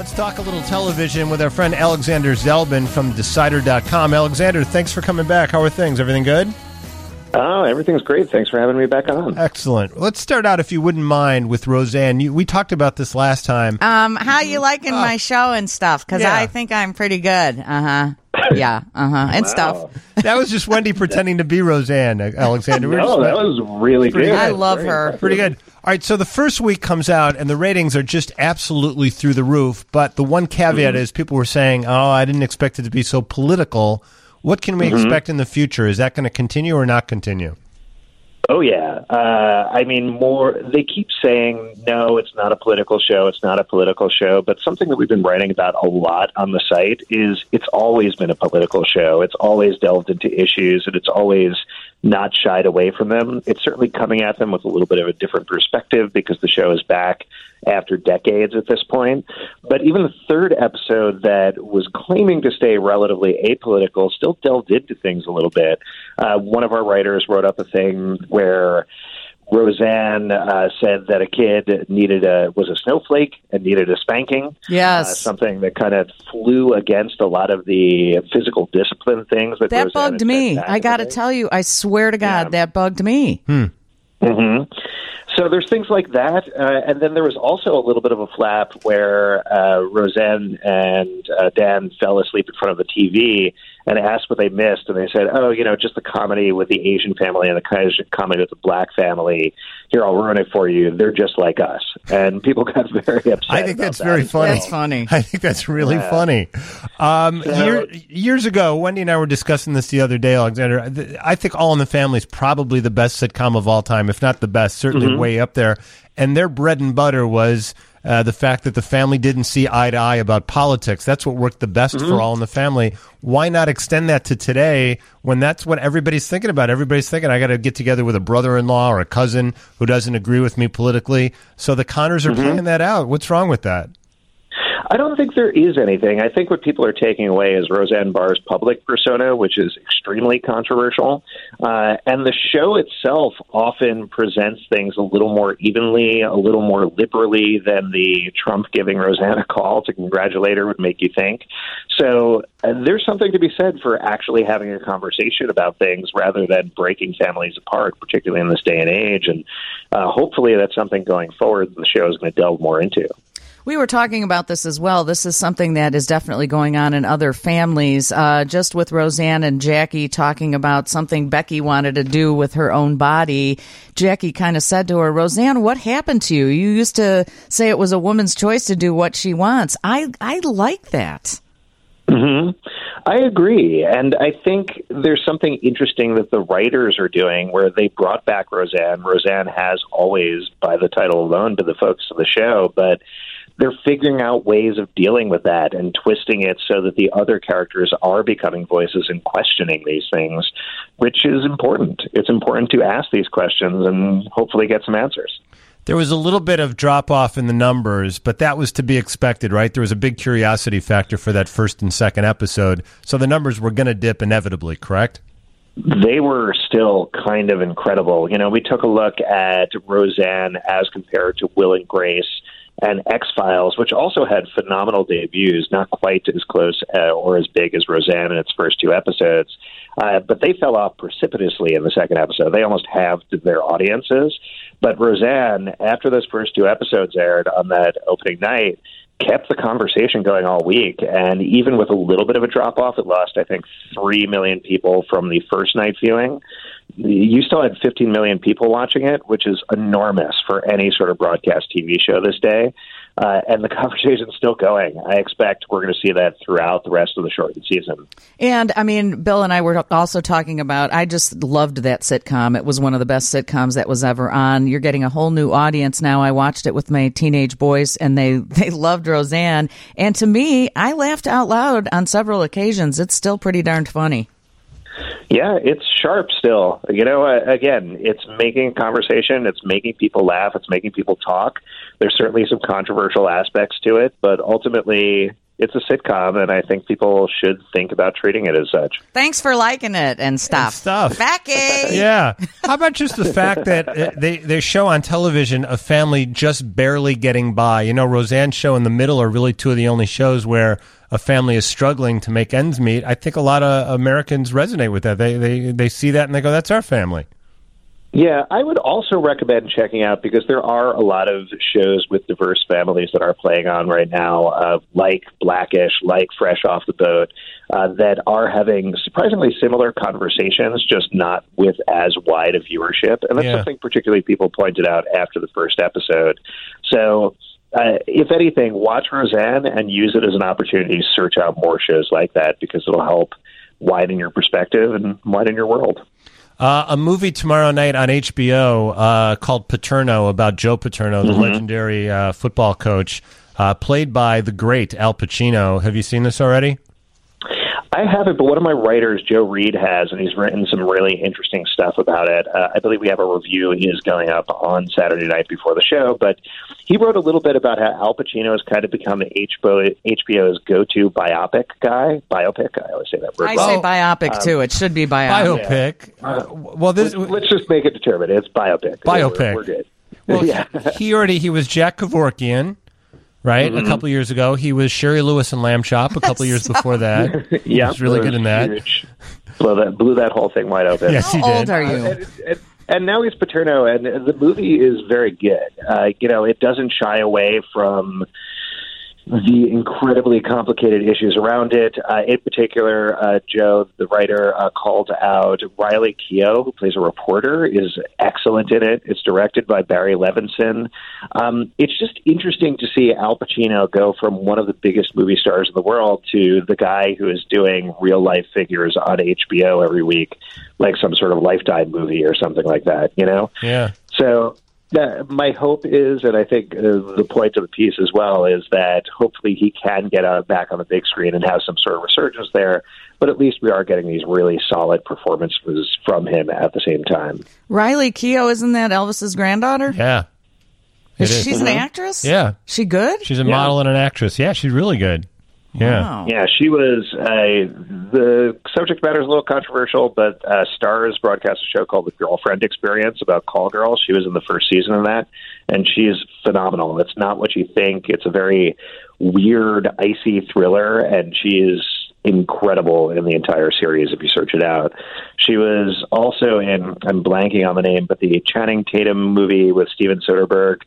Let's talk a little television with our friend Alexander Zelbin from Decider.com. Alexander, thanks for coming back. How are things? Everything good? Oh, everything's great. Thanks for having me back on. Excellent. Let's start out, if you wouldn't mind, with Roseanne. We talked about this last time. How you liking my show and stuff? Because I think I'm pretty good. Yeah, and stuff. That was just Wendy pretending to be Roseanne, Alexander. No, that was really good. I love her. Pretty good. All right, so the first week comes out, and the ratings are just absolutely through the roof. But the one caveat is people were saying, I didn't expect it to be so political. What can we expect in the future? Is that going to continue or not continue? Oh, yeah. They keep saying, no, it's not a political show. It's not a political show. But something that we've been writing about a lot on the site is it's always been a political show. It's always delved into issues, and it's always not shied away from them. It's certainly coming at them with a little bit of a different perspective because the show is back after decades at this point. But even the third episode that was claiming to stay relatively apolitical still delved into things a little bit. One of our writers wrote up a thing where Roseanne said that a kid was a snowflake and needed a spanking. Yes. Something that kind of flew against a lot of the physical discipline things. That Roseanne bugged me. I got to tell you, I swear to God, that bugged me. So there's things like that. And then there was also a little bit of a flap where Roseanne and Dan fell asleep in front of the TV and asked what they missed. And they said, just the comedy with the Asian family and the comedy with the black family. Here, I'll ruin it for you. They're just like us. And people got very upset. I think that's very funny. That's funny. I think that's really funny. Years ago, Wendy and I were discussing this the other day, Alexander. I think All in the Family is probably the best sitcom of all time, if not the best, certainly way up there. And their bread and butter was the fact that the family didn't see eye to eye about politics. That's what worked the best for All in the Family. Why not extend that to today when that's what everybody's thinking about? Everybody's thinking, I got to get together with a brother-in-law or a cousin who doesn't agree with me politically. So the Connors are playing that out. What's wrong with that? I don't think there is anything. I think what people are taking away is Roseanne Barr's public persona, which is extremely controversial. And the show itself often presents things a little more evenly, a little more liberally than the Trump giving Roseanne a call to congratulate her would make you think. So there's something to be said for actually having a conversation about things rather than breaking families apart, particularly in this day and age. And hopefully that's something going forward the show is going to delve more into. We were talking about this as well. This is something that is definitely going on in other families. Just with Roseanne and Jackie talking about something Becky wanted to do with her own body, Jackie kind of said to her, Roseanne, what happened to you? You used to say it was a woman's choice to do what she wants. I like that. I agree. And I think there's something interesting that the writers are doing where they brought back Roseanne. Roseanne has always, by the title alone, been the focus of the show, but they're figuring out ways of dealing with that and twisting it so that the other characters are becoming voices and questioning these things, which is important. It's important to ask these questions and hopefully get some answers. There was a little bit of drop-off in the numbers, but that was to be expected, right? There was a big curiosity factor for that first and second episode, so the numbers were going to dip inevitably, correct? They were still kind of incredible. You know, we took a look at Roseanne as compared to Will and Grace and X-Files, which also had phenomenal debuts, not quite as close or as big as Roseanne in its first two episodes. But they fell off precipitously in the second episode. They almost halved their audiences. But Roseanne, after those first two episodes aired on that opening night, kept the conversation going all week. And even with a little bit of a drop-off, it lost, I think, 3 million people from the first night viewing. You still had 15 million people watching it, which is enormous for any sort of broadcast TV show this day. And the conversation's still going. I expect we're going to see that throughout the rest of the shortened season. And, I mean, Bill and I were also talking about, I just loved that sitcom. It was one of the best sitcoms that was ever on. You're getting a whole new audience now. I watched it with my teenage boys, and they loved Roseanne. And to me, I laughed out loud on several occasions. It's still pretty darn funny. Yeah, it's sharp still. You know, again, it's making a conversation. It's making people laugh. It's making people talk. There's certainly some controversial aspects to it, but ultimately it's a sitcom, and I think people should think about treating it as such. Thanks for liking it and stuff. Becky! Yeah. How about just the fact that they show on television a family just barely getting by? You know, Roseanne's show and The Middle are really two of the only shows where a family is struggling to make ends meet. I think a lot of Americans resonate with that. They see that and they go, that's our family. Yeah, I would also recommend checking out, because there are a lot of shows with diverse families that are playing on right now, like Blackish, like Fresh Off the Boat, that are having surprisingly similar conversations, just not with as wide a viewership. And that's something particularly people pointed out after the first episode. So if anything, watch Roseanne and use it as an opportunity to search out more shows like that, because it'll help widen your perspective and widen your world. A movie tomorrow night on HBO called Paterno, about Joe Paterno, the legendary football coach, played by the great Al Pacino. Have you seen this already? I haven't, but one of my writers, Joe Reed, has, and he's written some really interesting stuff about it. I believe we have a review is going up on Saturday night before the show, but he wrote a little bit about how Al Pacino has kind of become HBO's go-to biopic guy. Biopic, I always say that word. I say biopic, too. It should be biopic. Let's just make it determined. It's biopic. Biopic. We're good. Well, he was Jack Kevorkian. Right? A couple years ago. He was Sherry Lewis in Lamb Chop a couple years before that. He was really good in that. Blew that whole thing wide open. Yes, he did. How old are you? And now he's Paterno, and the movie is very good. It doesn't shy away from the incredibly complicated issues around it. In particular, Joe, the writer, called out Riley Keough, who plays a reporter, is excellent in it. It's directed by Barry Levinson. It's just interesting to see Al Pacino go from one of the biggest movie stars in the world to the guy who is doing real-life figures on HBO every week, like some sort of Lifetime movie or something like that, you know? Yeah. So my hope is, and I think the point of the piece as well, is that hopefully he can get back on the big screen and have some sort of resurgence there. But at least we are getting these really solid performances from him at the same time. Riley Keough, isn't that Elvis's granddaughter? Yeah. She's an actress? Yeah. She good? She's a model and an actress. Yeah, she's really good. Yeah. Wow. Yeah, she was, the subject matter is a little controversial, but Starz broadcast a show called The Girlfriend Experience about call girls. She was in the first season of that, and she's phenomenal. It's not what you think. It's a very weird, icy thriller, and she is incredible in the entire series if you search it out. She was also in, I'm blanking on the name, but the Channing Tatum movie with Steven Soderbergh.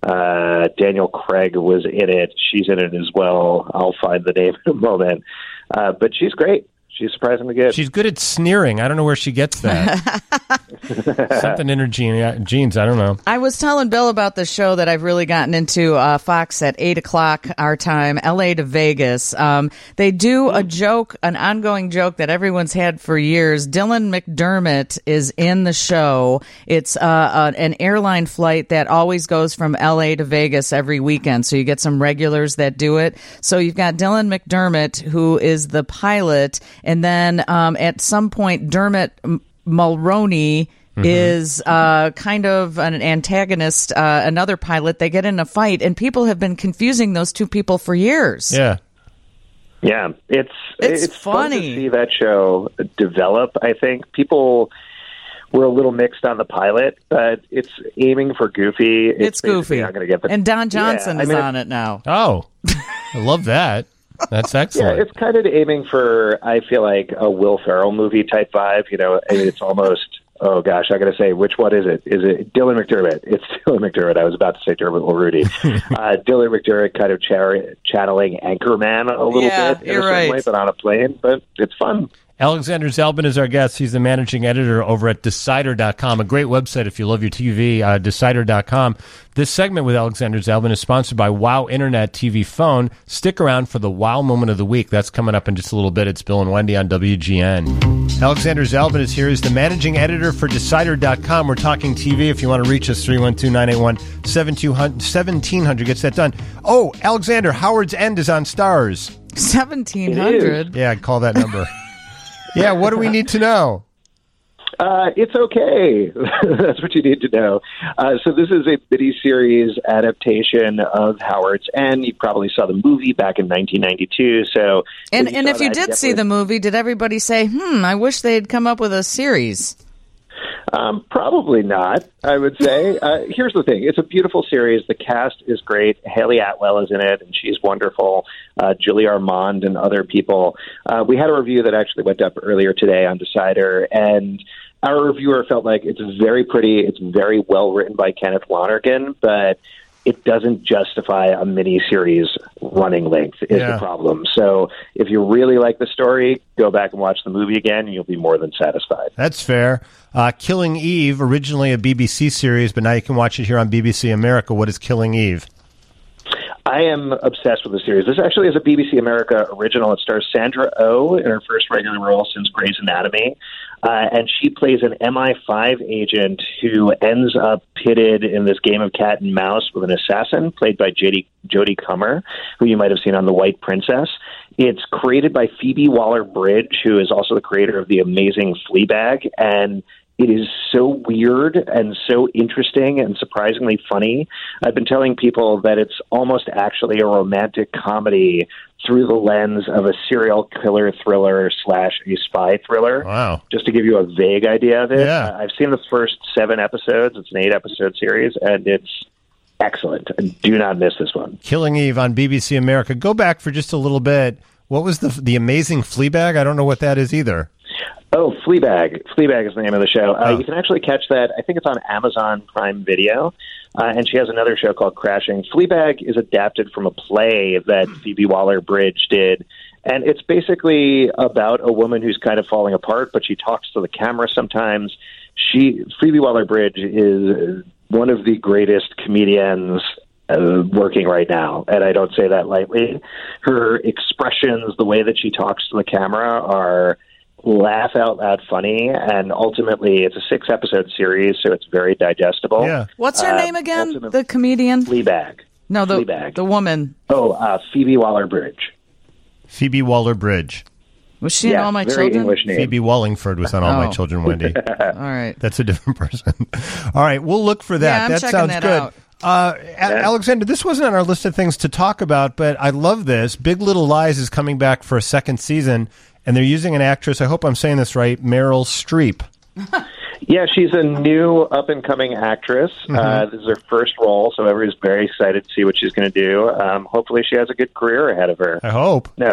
Daniel Craig was in it. She's in it as well. I'll find the name in a moment. But she's great. She's surprisingly good. She's good at sneering. I don't know where she gets that. Something in her genes. I don't know. I was telling Bill about the show that I've really gotten into, Fox at 8 o'clock our time, LA to Vegas. They do a joke, an ongoing joke that everyone's had for years. Dylan McDermott is in the show. It's an airline flight that always goes from LA to Vegas every weekend. So you get some regulars that do it. So you've got Dylan McDermott, who is the pilot. And then at some point, Dermot Mulroney is kind of an antagonist, another pilot. They get in a fight, and people have been confusing those two people for years. Yeah. Yeah, it's fun to funny. see that show develop. I think people were a little mixed on the pilot, but it's aiming for goofy. It's goofy. Not gonna get and Don Johnson is on it now. Oh, I love that. That's excellent. Yeah, it's kind of aiming for, I feel like, a Will Ferrell movie type vibe. You know, it's almost, oh gosh, I got to say, which one is it? Is it Dylan McDermott? It's Dylan McDermott. I was about to say Dermot Mulroney. Dylan McDermott kind of channeling Anchorman a little bit in a certain way, but on a plane. But it's fun. Alexander Zelbin is our guest. He's the managing editor over at Decider.com, a great website if you love your TV, Decider.com. This segment with Alexander Zelbin is sponsored by Wow Internet TV Phone. Stick around for the Wow Moment of the Week. That's coming up in just a little bit. It's Bill and Wendy on WGN. Alexander Zelbin is here. He's the managing editor for Decider.com. We're talking TV. If you want to reach us, 312-981-1700 gets that done. Oh, Alexander, Howard's End is on Starz. 1700? Yeah, call that number. Yeah, what do we need to know? It's okay. That's what you need to know. So this is a miniseries adaptation of Howard's End. You probably saw the movie back in 1992. So, and if you did see the movie, did everybody say, I wish they had come up with a series? Probably not, I would say. Here's the thing. It's a beautiful series. The cast is great. Haley Atwell is in it, and she's wonderful. Julie Armand and other people. We had a review that actually went up earlier today on Decider, and our reviewer felt like it's very pretty. It's very well written by Kenneth Lonergan, but it doesn't justify a miniseries running length is the problem. So if you really like the story, go back and watch the movie again, and you'll be more than satisfied. That's fair. Killing Eve, originally a BBC series, but now you can watch it here on BBC America. What is Killing Eve? I am obsessed with the series. This actually is a BBC America original. It stars Sandra Oh in her first regular role since Grey's Anatomy. And she plays an MI5 agent who ends up pitted in this game of cat and mouse with an assassin played by Jodie Comer, who you might have seen on The White Princess. It's created by Phoebe Waller-Bridge, who is also the creator of the amazing Fleabag, and it is so weird and so interesting and surprisingly funny. I've been telling people that it's almost actually a romantic comedy through the lens of a serial killer thriller / a spy thriller. Wow. Just to give you a vague idea of it. Yeah. I've seen the first 7 episodes. It's an 8-episode series, and it's excellent. Do not miss this one. Killing Eve on BBC America. Go back for just a little bit. What was the amazing Fleabag? I don't know what that is either. Oh, Fleabag. Fleabag is the name of the show. You can actually catch that. I think it's on Amazon Prime Video. And she has another show called Crashing. Fleabag is adapted from a play that Phoebe Waller-Bridge did. And it's basically about a woman who's kind of falling apart, but she talks to the camera sometimes. Phoebe Waller-Bridge is one of the greatest comedians working right now, and I don't say that lightly. Her expressions, the way that she talks to the camera are laugh out loud funny, and ultimately it's a 6-episode series, so it's very digestible. Yeah. What's her name again? The comedian? Fleabag. No, Fleabag. The woman. Oh, Phoebe Waller-Bridge. Phoebe Waller-Bridge. Was she in All My Children? English name. Phoebe Wallingford was on All My Children, Wendy. All right. That's a different person. All right, we'll look for that. Yeah, I'm that checking sounds that good. out. Alexander, this wasn't on our list of things to talk about, but I love this. Big Little Lies is coming back for a second season, and they're using an actress, I hope I'm saying this right, Meryl Streep. Yeah, she's a new up-and-coming actress. This is her first role, so everybody's very excited to see what she's going to do. Hopefully she has a good career ahead of her. I hope. No,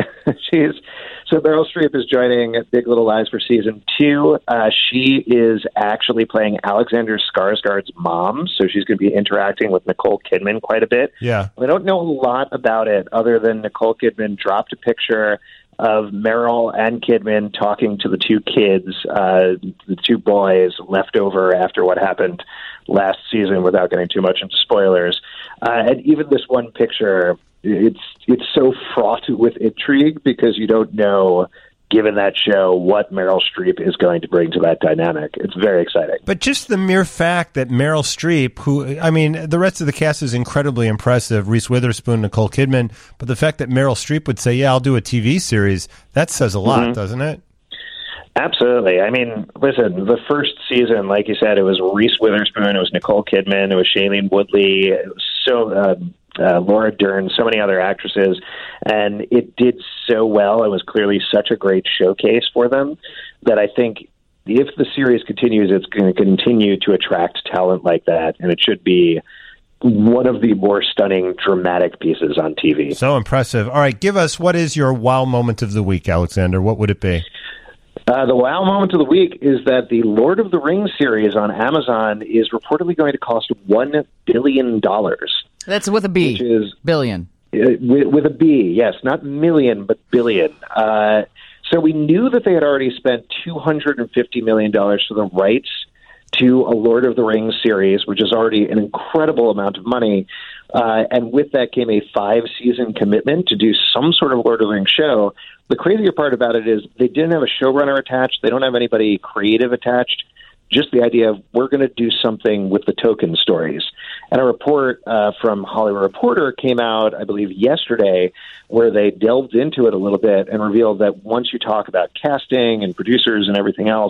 so Meryl Streep is joining Big Little Lies for season 2. She is actually playing Alexander Skarsgård's mom, so she's going to be interacting with Nicole Kidman quite a bit. Yeah. I don't know a lot about it other than Nicole Kidman dropped a picture of Meryl and Kidman talking to the 2 kids, the 2 boys left over after what happened last season without getting too much into spoilers. And even this one picture, it's so fraught with intrigue because you don't know, given that show, what Meryl Streep is going to bring to that dynamic. It's very exciting. But just the mere fact that Meryl Streep, who, I mean, the rest of the cast is incredibly impressive, Reese Witherspoon, Nicole Kidman, but the fact that Meryl Streep would say, yeah, I'll do a TV series, that says a lot, doesn't it? Absolutely. I mean, listen, the first season, like you said, it was Reese Witherspoon, it was Nicole Kidman, it was Shailene Woodley, it was so Laura Dern, so many other actresses, and it did so well. It was clearly such a great showcase for them that I think if the series continues, it's going to continue to attract talent like that, and it should be one of the more stunning, dramatic pieces on TV. So impressive. All right, give us, what is your wow moment of the week, Alexander? What would it be? The wow moment of the week is that the Lord of the Rings series on Amazon is reportedly going to cost $1 billion. That's with a B. Which is billion. With a B, yes. Not million, but billion. So we knew that they had already spent $250 million for the rights to a Lord of the Rings series, which is already an incredible amount of money. And with that came a 5-season commitment to do some sort of Lord of the Rings show. The crazier part about it is they didn't have a showrunner attached. They don't have anybody creative attached. Just the idea of we're going to do something with the Tolkien stories. And a report from Hollywood Reporter came out, I believe, yesterday, where they delved into it a little bit and revealed that once you talk about casting and producers and everything else,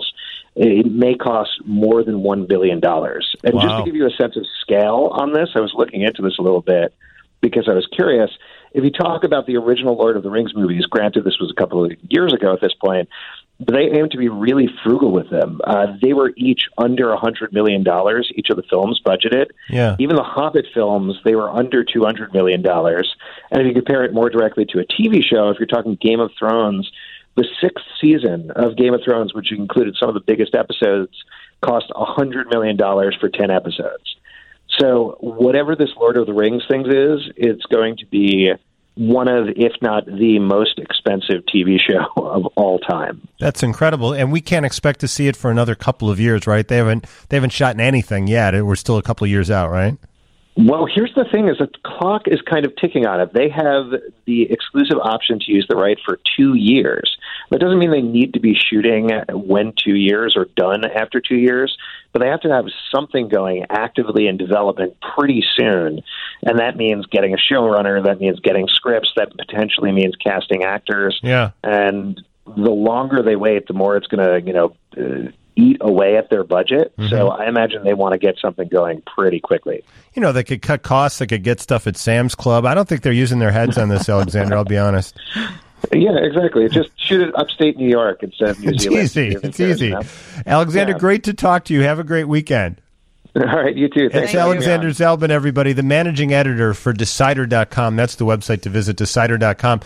it may cost more than $1 billion. And just to give you a sense of scale on this, I was looking into this a little bit because I was curious. If you talk about the original Lord of the Rings movies, granted this was a couple of years ago at this point, but they aimed to be really frugal with them. They were each under $100 million, each of the films budgeted. Yeah. Even the Hobbit films, they were under $200 million. And if you compare it more directly to a TV show, if you're talking Game of Thrones, the 6th season of Game of Thrones, which included some of the biggest episodes, cost $100 million for 10 episodes. So whatever this Lord of the Rings thing is, it's going to be one of, if not the most expensive TV show of all time. That's incredible, and we can't expect to see it for another couple of years, right? They haven't shot anything yet. We're still a couple of years out, right? Well, here's the thing: is that the clock is kind of ticking on it. They have the exclusive option to use the right for 2 years. That doesn't mean they need to be shooting when 2 years or done after 2 years, but they have to have something going actively in development pretty soon. And that means getting a showrunner, that means getting scripts, that potentially means casting actors. Yeah. And the longer they wait, the more it's going to, eat away at their budget. Mm-hmm. So I imagine they want to get something going pretty quickly. They could cut costs. They could get stuff at Sam's Club. I don't think they're using their heads on this, Alexander. I'll be honest. Yeah, exactly. Just shoot it upstate New York instead of New Zealand. It's easy. Alexander, great to talk to you. Have a great weekend. All right, you too. It's Alexander Zelbin, everybody, the managing editor for Decider.com. That's the website to visit, Decider.com.